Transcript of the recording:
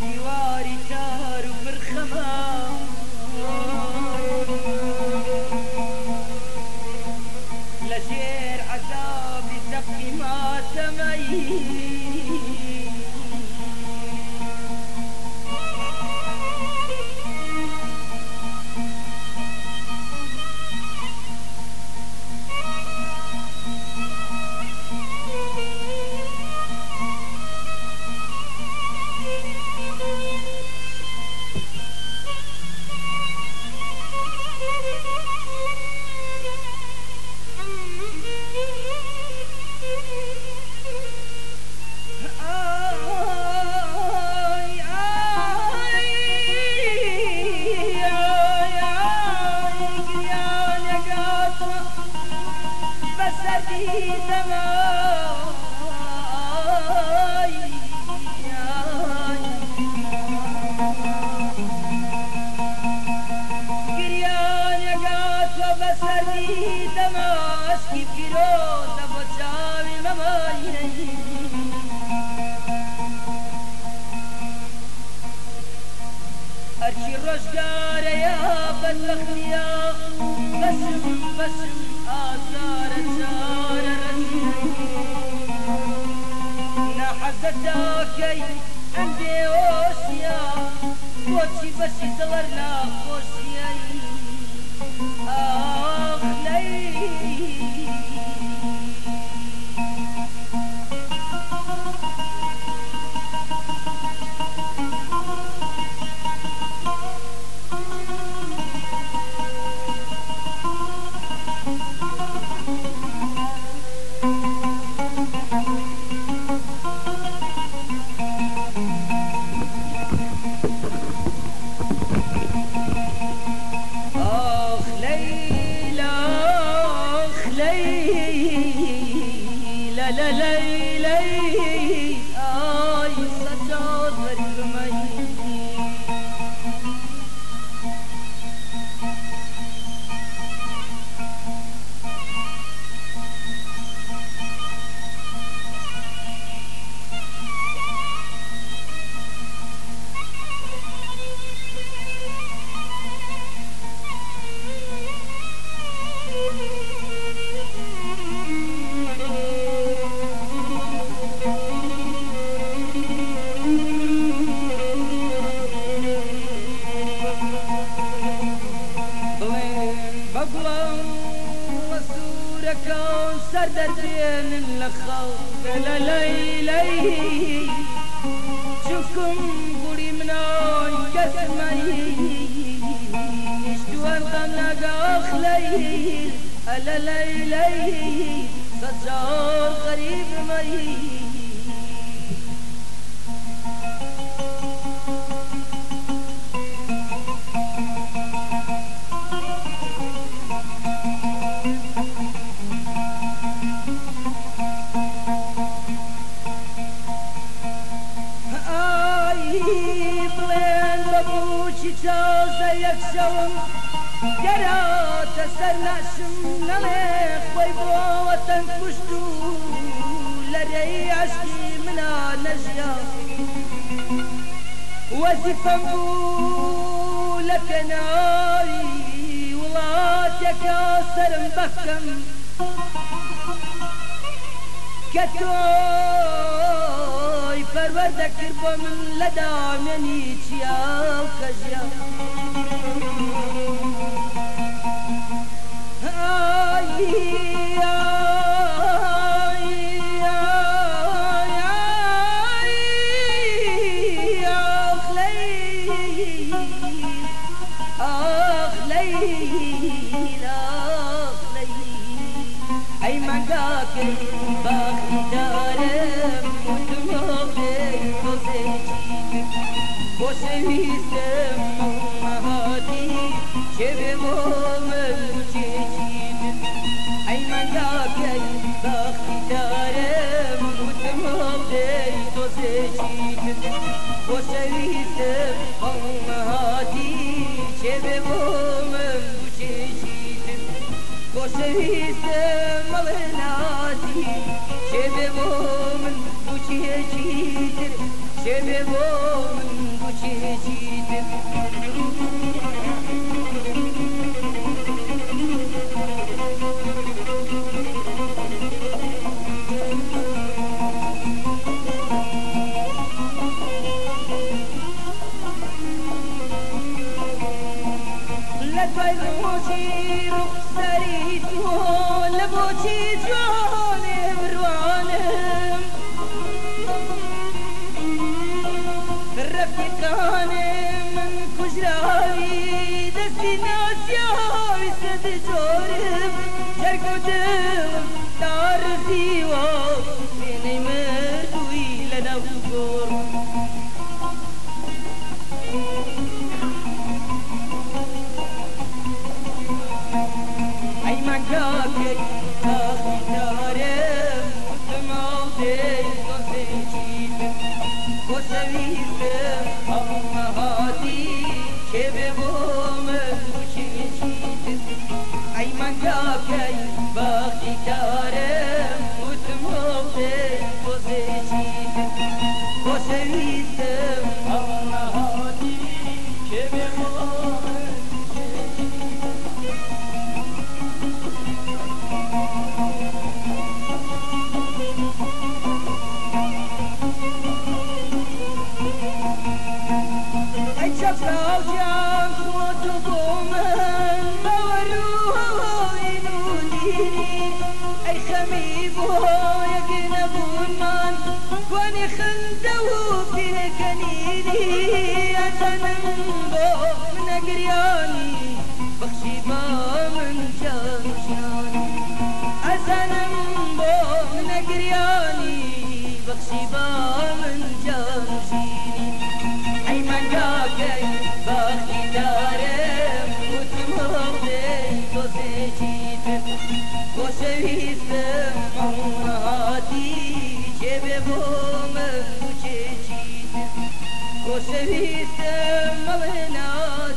دیواری تار و پرخەما لە ژێر عەزابی سەقی ماتەمەی هرچی روزگاره یا بدبختیا بسم بسم آزار زار نحزتا کی اندی اوسیا بوچی بسی دلر ناخوشیایی آخ لی سردربين لخوف لا ليلي شوفكم قولي مناي كسمي اشتوان غنقا اخلي لا ليلي سجار غريب مي يكشون جرات سرناشم نليخ ويبو وطن كشتو لري عشقي منا نجيا وزفا لك ناري ولاتك ياسر مبكم كتوي فروردك ربو من لدامني تيا وكجيا أي مقاك باخي دارم وتموضي وزيجي وسويسم مهاتي شبهم المجيجين أي مقاك باخي دارم وتموضي وزيجي وسويسم مهاتي شبهم المجيجين وسويسم ملناتي شبهم المجيجين شبهم چیچیت لطفاً موشی رخساری تو لبوچی جان بروانم رفیقان من کجراوی دستی ناسیاوی سد جورم جرگو دلم دار زیوا بینی مردوی لنو گورم من کاکی آخی دارم تماده نزیجیدم و سویستم آمهاتی که به بومم چیچیدم ای من کاکی باخی دارم و تماده نزیجیدم و سویستم آمهاتی که به بومم جان خود بومن باوروی نودیری ای خمی بوی گنبون من کنی خندو بکنیری ازنم با من گریانی بخشی با من جانشانی ازنم با من گریانی بخشی با من جانشانی ای من کاکی باختی دارم و تماده تو سجیدم و شویستم آمهاتی که به بومم چیچیدم و شویستم ملنات